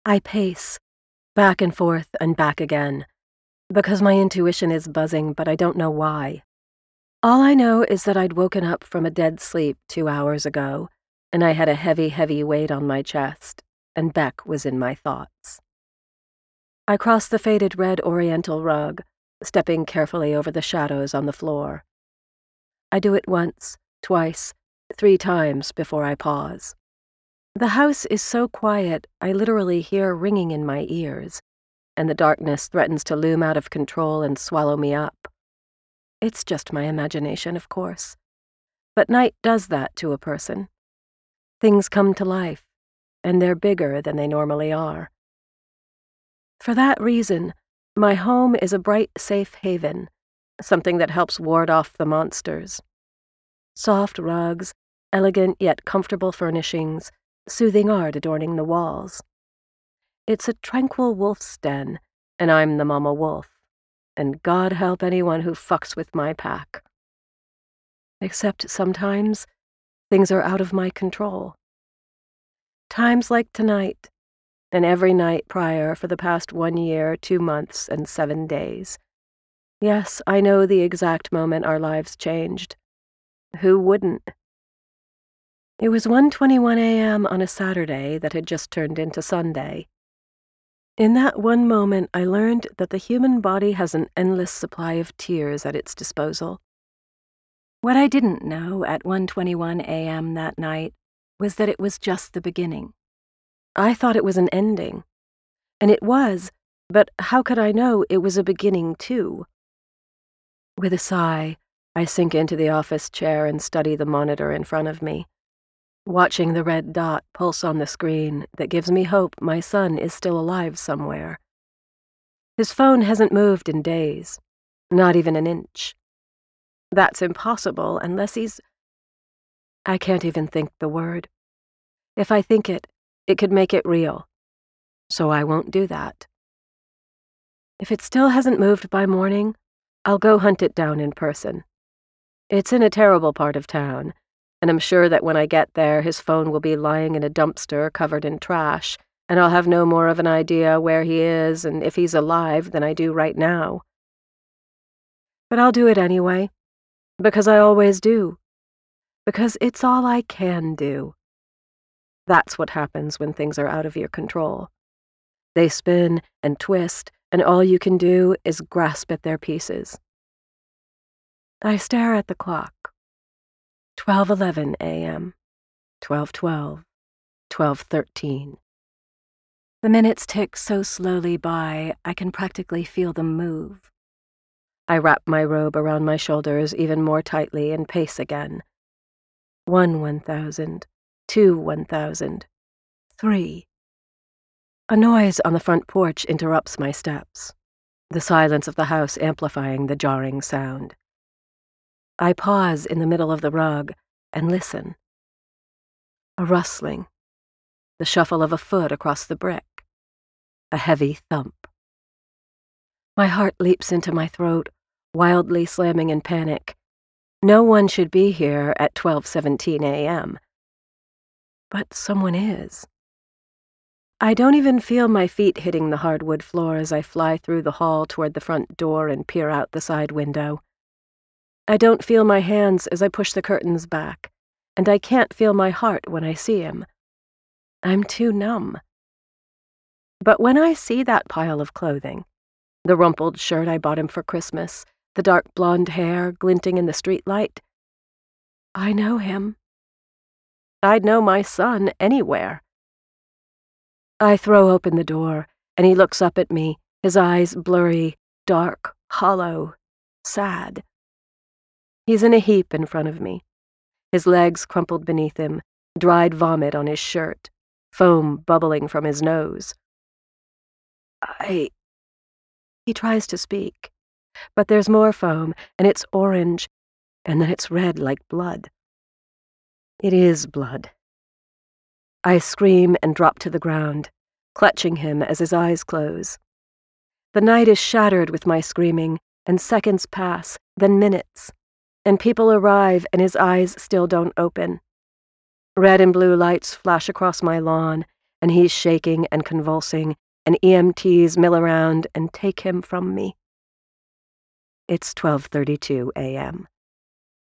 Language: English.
I pace, back and forth and back again, because my intuition is buzzing, but I don't know why. All I know is that I'd woken up from a dead sleep 2 hours ago, and I had a heavy, heavy weight on my chest, and Beck was in my thoughts. I cross the faded red oriental rug, stepping carefully over the shadows on the floor. I do it once, twice, 3 times before I pause. The house is so quiet, I literally hear ringing in my ears, and the darkness threatens to loom out of control and swallow me up. It's just my imagination, of course. But night does that to a person. Things come to life, and they're bigger than they normally are. For that reason, my home is a bright, safe haven, something that helps ward off the monsters. Soft rugs, elegant yet comfortable furnishings, soothing art adorning the walls. It's a tranquil wolf's den, and I'm the mama wolf, and God help anyone who fucks with my pack. Except sometimes, things are out of my control. Times like tonight, and every night prior for the past 1 year, 2 months, and 7 days. Yes, I know the exact moment our lives changed. Who wouldn't? It was 1:21 a.m. on a Saturday that had just turned into Sunday. In that one moment, I learned that the human body has an endless supply of tears at its disposal. What I didn't know at 1:21 a.m. that night was that it was just the beginning. I thought it was an ending. And it was, but how could I know it was a beginning, too? With a sigh, I sink into the office chair and study the monitor in front of me, watching the red dot pulse on the screen that gives me hope my son is still alive somewhere. His phone hasn't moved in days, not even an inch. That's impossible unless he's... I can't even think the word. If I think it, it could make it real. So I won't do that. If it still hasn't moved by morning, I'll go hunt it down in person. It's in a terrible part of town, and I'm sure that when I get there, his phone will be lying in a dumpster covered in trash, and I'll have no more of an idea where he is and if he's alive than I do right now. But I'll do it anyway, because I always do. Because it's all I can do. That's what happens when things are out of your control. They spin and twist, and all you can do is grasp at their pieces. I stare at the clock. 12:11 a.m., 12:12, 12:13. The minutes tick so slowly by, I can practically feel them move. I wrap my robe around my shoulders even more tightly and pace again. 1,000, 2,000, 3. A noise on the front porch interrupts my steps, the silence of the house amplifying the jarring sound. I pause in the middle of the rug and listen. A rustling, the shuffle of a foot across the brick, a heavy thump. My heart leaps into my throat, wildly slamming in panic. No one should be here at 12:17 a.m. But someone is. I don't even feel my feet hitting the hardwood floor as I fly through the hall toward the front door and peer out the side window. I don't feel my hands as I push the curtains back, and I can't feel my heart when I see him. I'm too numb. But when I see that pile of clothing, the rumpled shirt I bought him for Christmas, the dark blonde hair glinting in the streetlight, I know him. I'd know my son anywhere. I throw open the door, and he looks up at me, his eyes blurry, dark, hollow, sad. He's in a heap in front of me, his legs crumpled beneath him, dried vomit on his shirt, foam bubbling from his nose. He tries to speak, but there's more foam, and it's orange, and then it's red like blood. It is blood. I scream and drop to the ground, clutching him as his eyes close. The night is shattered with my screaming, and seconds pass, then minutes, and people arrive and his eyes still don't open. Red and blue lights flash across my lawn, and he's shaking and convulsing, and EMTs mill around and take him from me. It's 12:32 a.m.